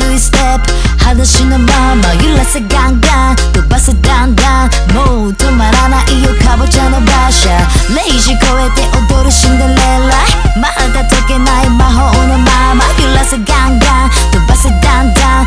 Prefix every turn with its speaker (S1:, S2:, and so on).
S1: ツイステップ裸足のまま揺らせガンガン飛ばせだんだんもう止まらないよかぼちゃの馬車0時超えて踊るシンデレラまだ解けない魔法のまま揺らせガンガン飛ばせだんだん